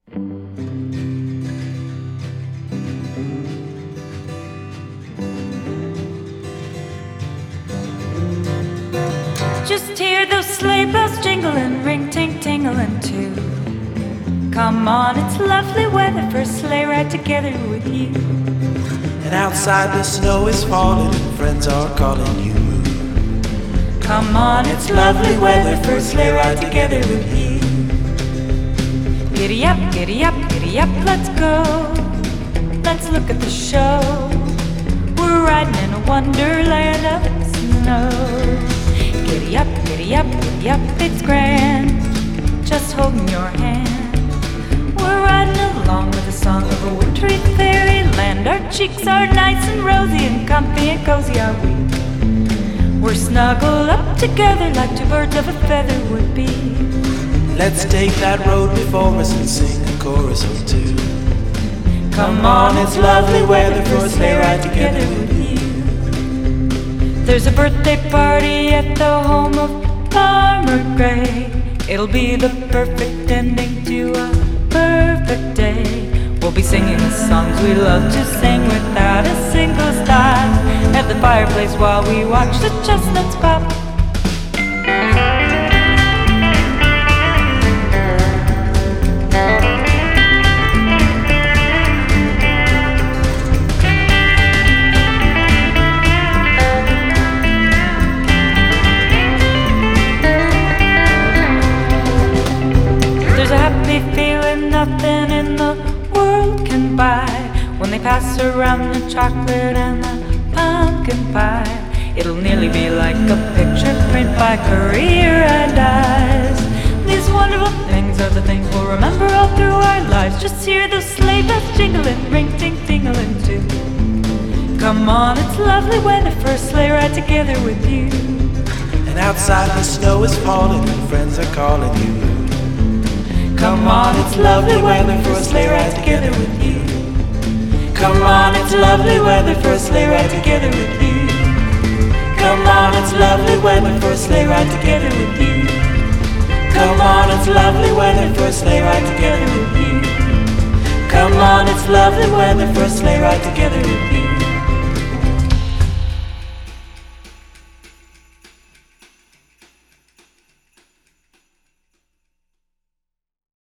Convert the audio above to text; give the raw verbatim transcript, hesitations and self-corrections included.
Just hear those sleigh bells jingling, ring ting tingling too. Come on, it's lovely weather for a sleigh ride together with you. And outside the snow is falling and friends are calling you. Come on, it's lovely weather for a sleigh ride together with you. Giddy up, giddy up, giddy up, let's go. Let's look at the show. We're riding in a wonderland of snow. Giddy up, giddy up, giddy up, it's grand. Just holding your hand. We're riding along with the song of a wintry fairyland. Our cheeks are nice and rosy and comfy and cozy are we. We're snuggled up together like two birds of a feather would be. Let's take that road before us and sing a chorus or two. Come on, it's lovely weather for a sleigh ride together with you. There's a birthday party at the home of Farmer Gray. It'll be the perfect ending to a perfect day. We'll be singing the songs we love to sing without a single stop at the fireplace while we watch the chestnuts pop. There's a happy feeling nothing in the world can buy when they pass around the chocolate and the pumpkin pie. It'll nearly be like a picture print by Career and Eyes. These wonderful things are the things we'll remember all through our lives. Just hear those sleigh bells jingling, ring ting tingling too. Come on, it's lovely weather for a sleigh ride together with you. And outside the snow is falling and friends are calling you. Come on, it's lovely weather for a sleigh ride together with you. Come on, it's lovely weather for a sleigh ride together with you. Come on, it's lovely weather for a sleigh ride together with you. Come on, it's lovely weather for a sleigh ride together with you. Come on, it's lovely weather for a sleigh ride together with you.